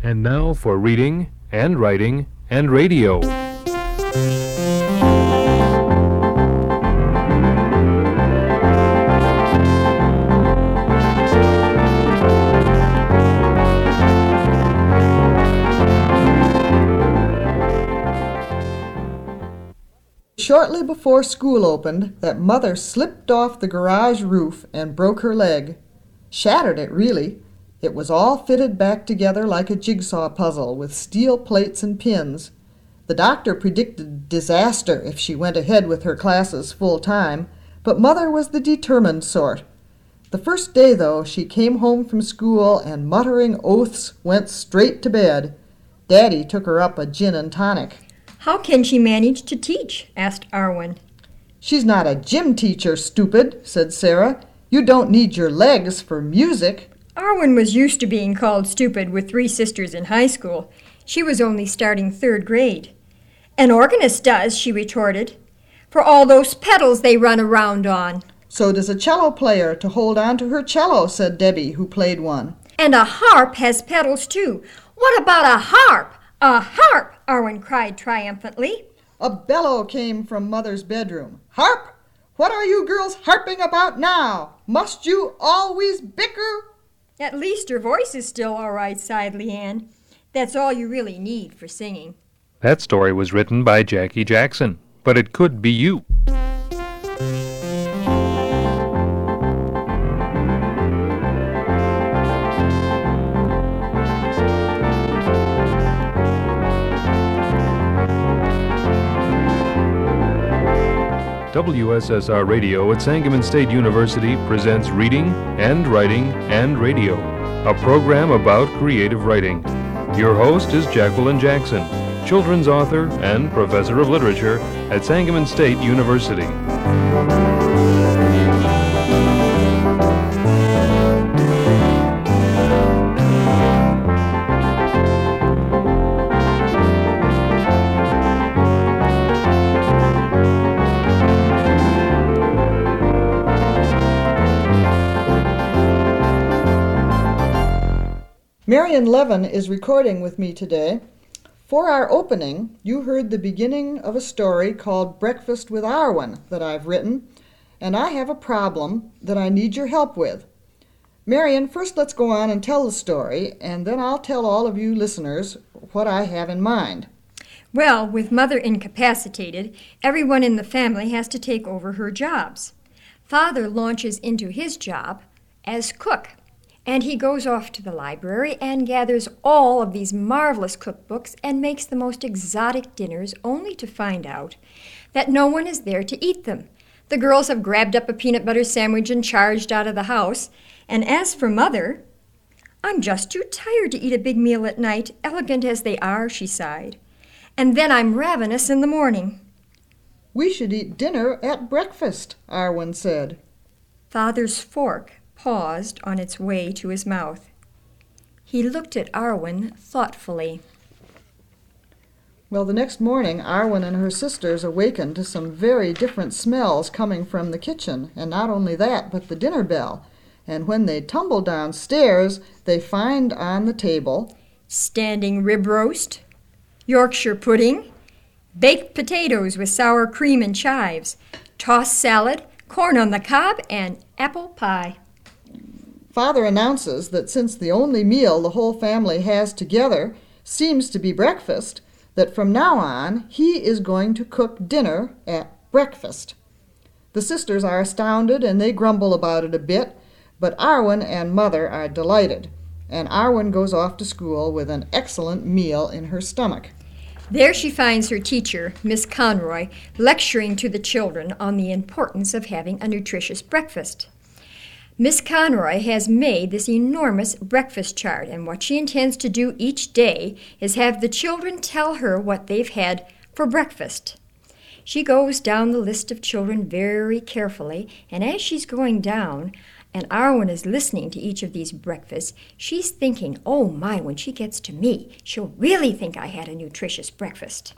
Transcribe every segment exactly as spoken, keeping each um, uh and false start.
And now for reading and writing and radio. Shortly before school opened, that mother slipped off the garage roof and broke her leg. Shattered it, really. It was all fitted back together like a jigsaw puzzle with steel plates and pins. The doctor predicted disaster if she went ahead with her classes full time, but Mother was the determined sort. The first day, though, she came home from school and, muttering oaths, went straight to bed. Daddy took her up a gin and tonic. "How can she manage to teach?" asked Arwen. "She's not a gym teacher, stupid," said Sarah. "You don't need your legs for music." Arwen was used to being called stupid with three sisters in high school. She was only starting third grade. "An organist does," she retorted, "for all those pedals they run around on." "So does a cello player to hold on to her cello," said Debbie, who played one. "And a harp has pedals, too. What about a harp? A harp!" Arwen cried triumphantly. A bellow came from Mother's bedroom. "Harp? What are you girls harping about now? Must you always bicker?" "At least her voice is still all right," sighed Leanne. "That's all you really need for singing." That story was written by Jackie Jackson, but it could be you. W S S R Radio at Sangamon State University presents Reading and Writing and Radio, a program about creative writing. Your host is Jacqueline Jackson, children's author and professor of literature at Sangamon State University. Marion Levin is recording with me today. For our opening, you heard the beginning of a story called Breakfast with Arwen that I've written, and I have a problem that I need your help with. Marion, first let's go on and tell the story, and then I'll tell all of you listeners what I have in mind. Well, with Mother incapacitated, everyone in the family has to take over her jobs. Father launches into his job as cook. And he goes off to the library and gathers all of these marvelous cookbooks and makes the most exotic dinners, only to find out that no one is there to eat them. The girls have grabbed up a peanut butter sandwich and charged out of the house. And as for Mother, "I'm just too tired to eat a big meal at night, elegant as they are," she sighed. "And then I'm ravenous in the morning." "We should eat dinner at breakfast," Arwen said. Father's fork paused on its way to his mouth. He looked at Arwen thoughtfully. Well, the next morning, Arwen and her sisters awakened to some very different smells coming from the kitchen, and not only that, but the dinner bell. And when they tumbled downstairs, they find on the table standing rib roast, Yorkshire pudding, baked potatoes with sour cream and chives, tossed salad, corn on the cob, and apple pie. Father announces that since the only meal the whole family has together seems to be breakfast, that from now on he is going to cook dinner at breakfast. The sisters are astounded and they grumble about it a bit, but Arwen and Mother are delighted, and Arwen goes off to school with an excellent meal in her stomach. There she finds her teacher, Miss Conroy, lecturing to the children on the importance of having a nutritious breakfast. Miss Conroy has made this enormous breakfast chart, and what she intends to do each day is have the children tell her what they've had for breakfast. She goes down the list of children very carefully, and as she's going down, and Arwen is listening to each of these breakfasts, she's thinking, "Oh my, when she gets to me, she'll really think I had a nutritious breakfast."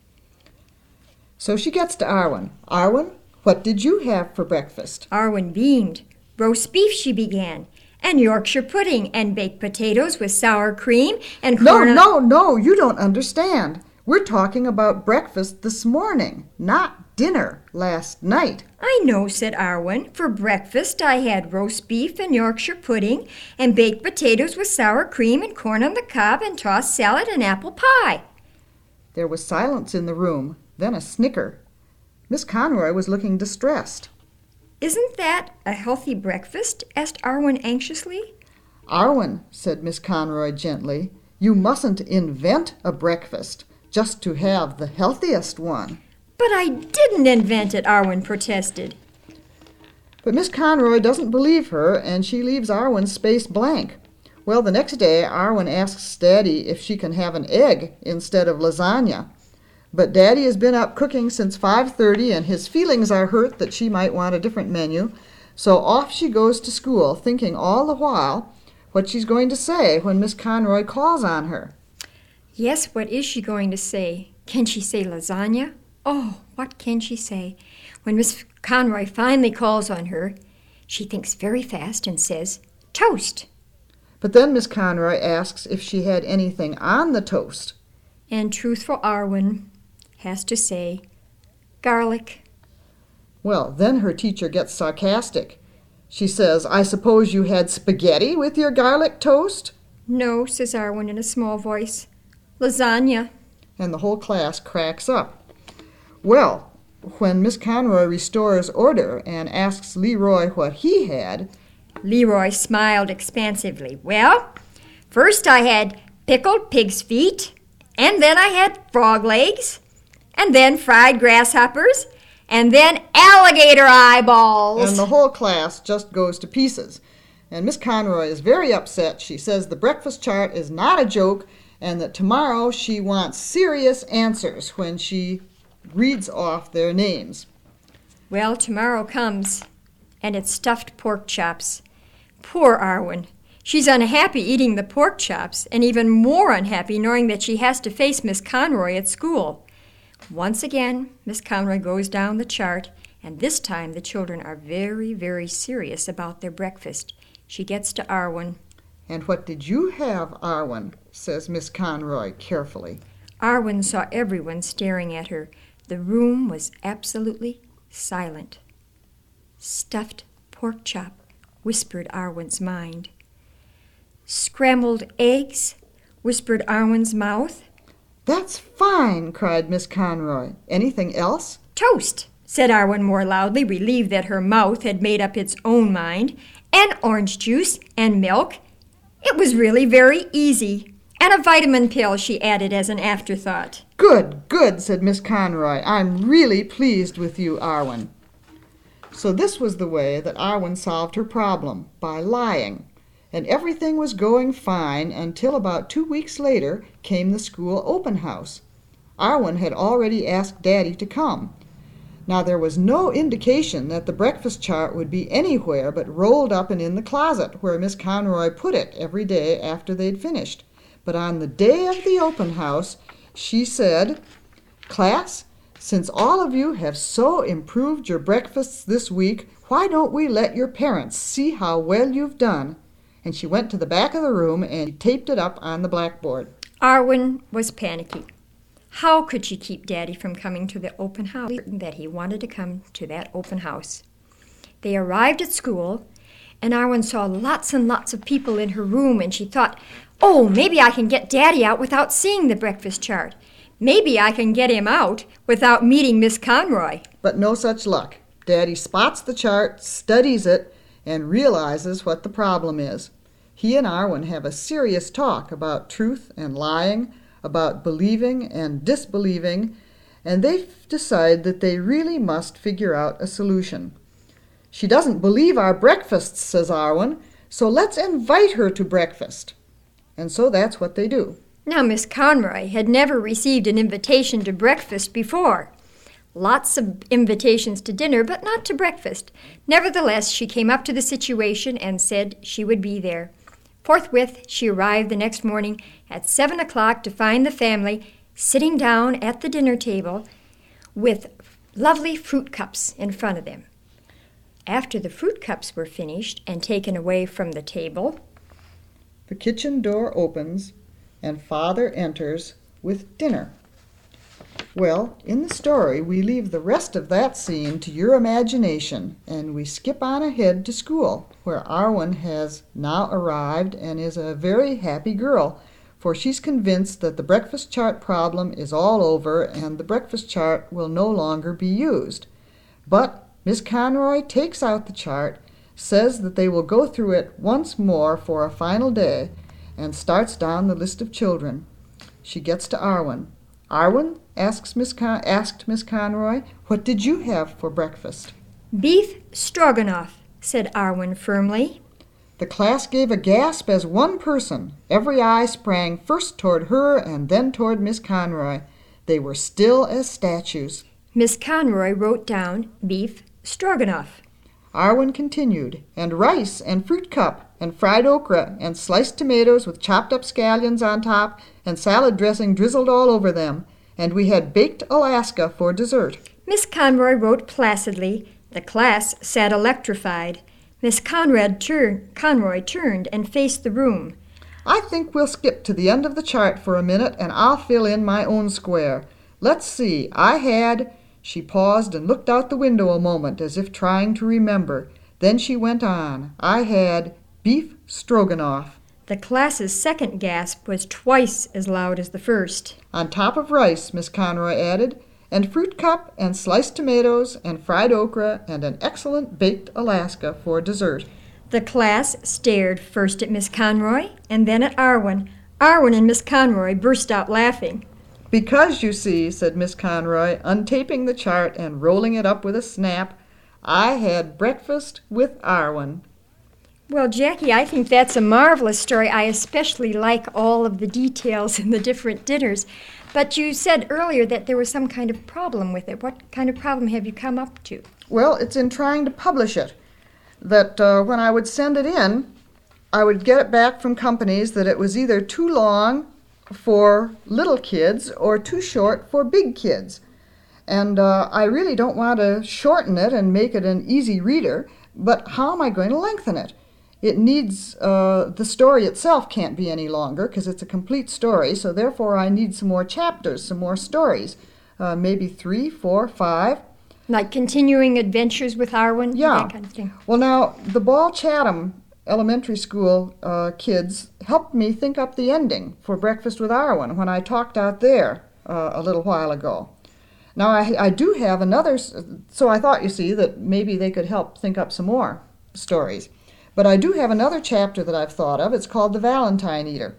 So she gets to Arwen. "Arwen, what did you have for breakfast?" Arwen beamed. "Roast beef," she began, and Yorkshire pudding, and baked potatoes with sour cream, and No, corn... no, no, you don't understand. We're talking about breakfast this morning, not dinner last night. I know, said Arwen. For breakfast I had roast beef and Yorkshire pudding, and baked potatoes with sour cream, and corn on the cob, and tossed salad and apple pie. There was silence in the room, then a snicker. Miss Conroy was looking distressed. Isn't that a healthy breakfast? Asked Arwen anxiously. Arwen, said Miss Conroy gently, you mustn't invent a breakfast just to have the healthiest one. But I didn't invent it, Arwen protested. But Miss Conroy doesn't believe her, and she leaves Arwen's space blank. Well, the next day, Arwen asks Daddy if she can have an egg instead of lasagna. But Daddy has been up cooking since five thirty, and his feelings are hurt that she might want a different menu. So off she goes to school, thinking all the while what she's going to say when Miss Conroy calls on her. Yes, what is she going to say? Can she say lasagna? Oh, what can she say? When Miss Conroy finally calls on her, she thinks very fast and says, toast. But then Miss Conroy asks if she had anything on the toast. And truthful Arwen has to say, garlic. Well, then her teacher gets sarcastic. She says, I suppose you had spaghetti with your garlic toast? No, says Arwen in a small voice. Lasagna. And the whole class cracks up. Well, when Miss Conroy restores order and asks Leroy what he had, Leroy smiled expansively. Well, first I had pickled pig's feet, and then I had frog legs, and then fried grasshoppers, and then alligator eyeballs. And the whole class just goes to pieces. And Miss Conroy is very upset. She says the breakfast chart is not a joke, and that tomorrow she wants serious answers when she reads off their names. Well, tomorrow comes, and it's stuffed pork chops. Poor Arwen. She's unhappy eating the pork chops, and even more unhappy knowing that she has to face Miss Conroy at school. Once again, Miss Conroy goes down the chart, and this time the children are very, very serious about their breakfast. She gets to Arwen. And what did you have, Arwen? Says Miss Conroy carefully. Arwen saw everyone staring at her. The room was absolutely silent. Stuffed pork chop, whispered Arwen's mind. Scrambled eggs, whispered Arwen's mouth. That's fine, cried Miss Conroy. Anything else? Toast, said Arwen more loudly, relieved that her mouth had made up its own mind. And orange juice and milk. It was really very easy. And a vitamin pill, she added as an afterthought. Good, good, said Miss Conroy. I'm really pleased with you, Arwen. So this was the way that Arwen solved her problem, by lying. And everything was going fine until about two weeks later came the school open house. Arwen had already asked Daddy to come. Now there was no indication that the breakfast chart would be anywhere but rolled up and in the closet where Miss Conroy put it every day after they'd finished. But on the day of the open house, she said, Class, since all of you have so improved your breakfasts this week, why don't we let your parents see how well you've done? And she went to the back of the room and taped it up on the blackboard. Arwen was panicky. How could she keep Daddy from coming to the open house? That he wanted to come to that open house. They arrived at school, and Arwen saw lots and lots of people in her room, and she thought, oh, maybe I can get Daddy out without seeing the breakfast chart. Maybe I can get him out without meeting Miss Conroy. But no such luck. Daddy spots the chart, studies it, and realizes what the problem is. He and Arwen have a serious talk about truth and lying, about believing and disbelieving, and they decide that they really must figure out a solution. She doesn't believe our breakfasts, says Arwen, so let's invite her to breakfast. And so that's what they do. Now, Miss Conroy had never received an invitation to breakfast before. Lots of invitations to dinner, but not to breakfast. Nevertheless, she came up to the situation and said she would be there. Forthwith, she arrived the next morning at seven o'clock to find the family sitting down at the dinner table with lovely fruit cups in front of them. After the fruit cups were finished and taken away from the table, the kitchen door opens and Father enters with dinner. Well, in the story, we leave the rest of that scene to your imagination, and we skip on ahead to school, where Arwen has now arrived and is a very happy girl, for she's convinced that the breakfast chart problem is all over and the breakfast chart will no longer be used. But Miss Conroy takes out the chart, says that they will go through it once more for a final day, and starts down the list of children. She gets to Arwen. Arwen, asks Miss Con- asked Miss Conroy, what did you have for breakfast? Beef stroganoff, said Arwen firmly. The class gave a gasp as one person. Every eye sprang first toward her and then toward Miss Conroy. They were still as statues. Miss Conroy wrote down beef stroganoff. Arwen continued, and rice and fruit cup and fried okra and sliced tomatoes with chopped up scallions on top and salad dressing drizzled all over them, and we had baked Alaska for dessert. Miss Conroy wrote placidly. The class sat electrified. Miss Conrad tur- Conroy turned and faced the room. I think we'll skip to the end of the chart for a minute, and I'll fill in my own square. Let's see, I had... She paused and looked out the window a moment as if trying to remember. Then she went on. I had beef stroganoff. The class's second gasp was twice as loud as the first. On top of rice, Miss Conroy added, and fruit cup and sliced tomatoes and fried okra and an excellent baked Alaska for dessert. The class stared first at Miss Conroy and then at Arwen. Arwen and Miss Conroy burst out laughing. Because, you see, said Miss Conroy, untaping the chart and rolling it up with a snap, I had breakfast with Arwen. Well, Jackie, I think that's a marvelous story. I especially like all of the details in the different dinners. But you said earlier that there was some kind of problem with it. What kind of problem have you come up to? Well, it's in trying to publish it. That uh, when I would send it in, I would get it back from companies that it was either too long for little kids or too short for big kids. And uh, I really don't want to shorten it and make it an easy reader, but how am I going to lengthen it? It needs, uh, the story itself can't be any longer because it's a complete story, so therefore I need some more chapters, some more stories, uh, maybe three, four, five. Like continuing adventures with Arwen? Yeah. That kind of thing. Well, now, the Ball Chatham elementary school uh, kids helped me think up the ending for Breakfast with Arwen when I talked out there uh, a little while ago. Now, I, I do have another, so I thought, you see, that maybe they could help think up some more stories. But I do have another chapter that I've thought of. It's called The Valentine Eater.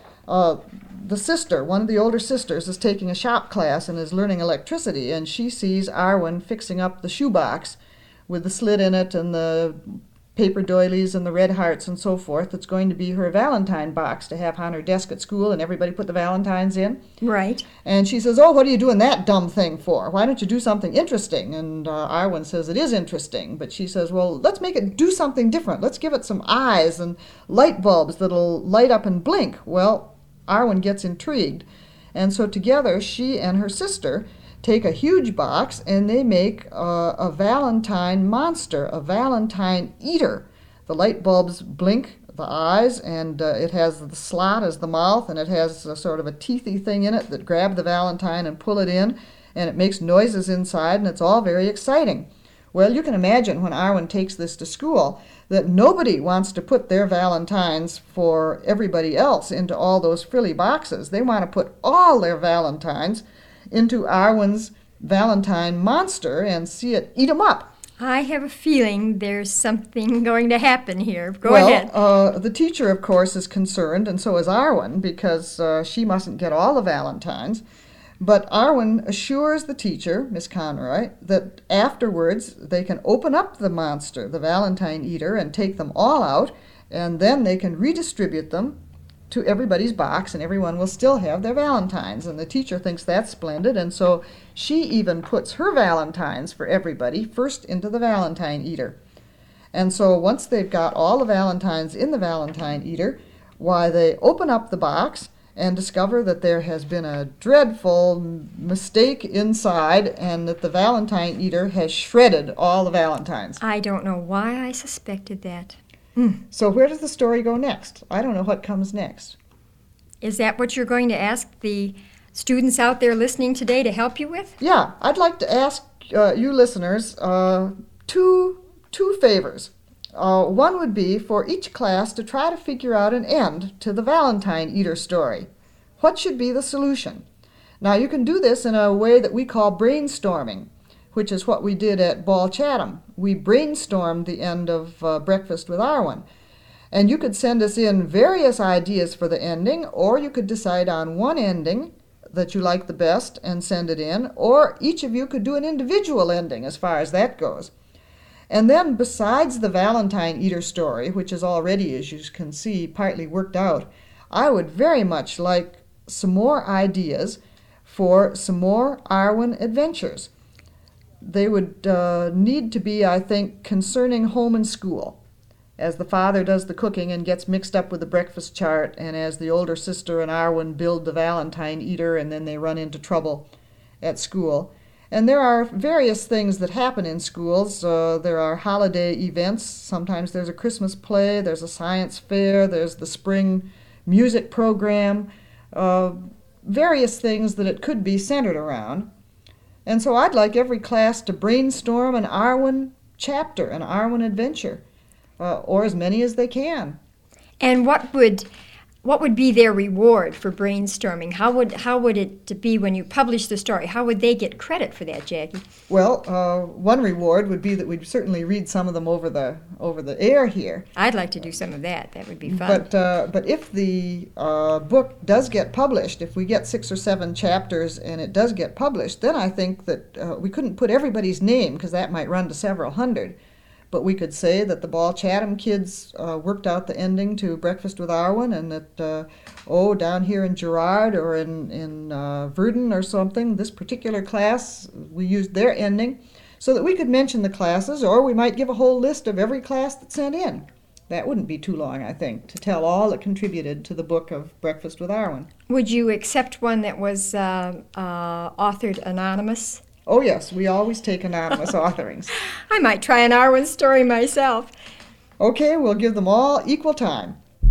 Uh, the sister, one of the older sisters, is taking a shop class and is learning electricity, and she sees Arwen fixing up the shoebox with the slit in it and the paper doilies and the red hearts and so forth. That's going to be her Valentine box to have on her desk at school, and everybody put the Valentines in. Right. And she says, oh, what are you doing that dumb thing for? Why don't you do something interesting? And uh, Arwen says, it is interesting. But she says, well, let's make it do something different. Let's give it some eyes and light bulbs that'll light up and blink. Well, Arwen gets intrigued. And so together, she and her sister take a huge box and they make uh, a Valentine monster, a Valentine eater. The light bulbs blink the eyes, and uh, it has the slot as the mouth, and it has a sort of a teethy thing in it that grab the Valentine and pull it in, and it makes noises inside, and it's all very exciting. Well, you can imagine when Arwen takes this to school that nobody wants to put their Valentines for everybody else into all those frilly boxes. They want to put all their Valentines into Arwen's Valentine monster and see it eat 'em up. I have a feeling there's something going to happen here. Go well, ahead. Well, uh, the teacher, of course, is concerned, and so is Arwen, because uh, she mustn't get all the Valentines. But Arwen assures the teacher, Miss Conroy, that afterwards they can open up the monster, the Valentine eater, and take them all out, and then they can redistribute them to everybody's box, and everyone will still have their Valentines. And the teacher thinks that's splendid, and so she even puts her Valentines for everybody first into the Valentine eater. And so once they've got all the Valentines in the Valentine eater, why, they open up the box, and discover that there has been a dreadful mistake inside and that the Valentine eater has shredded all the Valentines. I don't know why I suspected that. So where does the story go next? I don't know what comes next. Is that what you're going to ask the students out there listening today to help you with? Yeah, I'd like to ask uh, you listeners uh, two, two favors. Uh, one would be for each class to try to figure out an end to the Valentine eater story. What should be the solution? Now, you can do this in a way that we call brainstorming, which is what we did at Ball Chatham. We brainstormed the end of uh, Breakfast with Arwen. And you could send us in various ideas for the ending, or you could decide on one ending that you like the best and send it in, or each of you could do an individual ending as far as that goes. And then besides the Valentine eater story, which is already, as you can see, partly worked out, I would very much like some more ideas for some more Arwen adventures. They would uh, need to be, I think, concerning home and school, as the father does the cooking and gets mixed up with the breakfast chart, and as the older sister and Arwen build the Valentine eater and then they run into trouble at school. And there are various things that happen in schools. Uh, there are holiday events. Sometimes there's a Christmas play, there's a science fair, there's the spring music program, uh, various things that it could be centered around. And so I'd like every class to brainstorm an Arwen chapter, an Arwen adventure, uh, or as many as they can. And what would what would be their reward for brainstorming? How would how would it be when you publish the story? How would they get credit for that, Jackie? Well, uh, one reward would be that we'd certainly read some of them over the over the air here. I'd like to do some of that. That would be fun. But uh, but if the uh, book does get published, if we get six or seven chapters and it does get published, then I think that uh, we couldn't put everybody's name because that might run to several hundred. But we could say that the Ball Chatham kids uh, worked out the ending to Breakfast with Arwen, and that, uh, oh, down here in Girard or in, in uh, Verdun or something, this particular class, we used their ending, so that we could mention the classes, or we might give a whole list of every class that sent in. That wouldn't be too long, I think, to tell all that contributed to the book of Breakfast with Arwen. Would you accept one that was uh, uh, authored anonymous? Oh, yes, we always take anonymous authorings. I might try an Arwen story myself. Okay, we'll give them all equal time.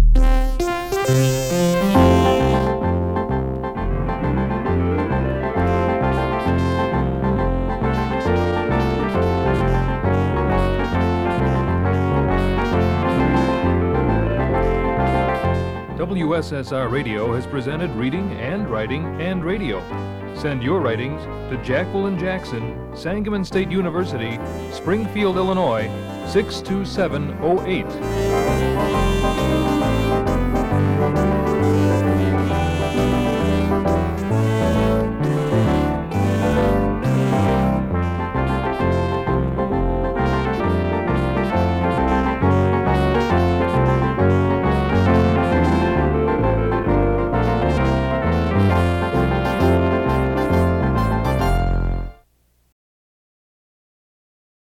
W S S R Radio has presented Reading and Writing and Radio. Send your writings to Jacqueline Jackson, Sangamon State University, Springfield, Illinois, six two seven oh eight.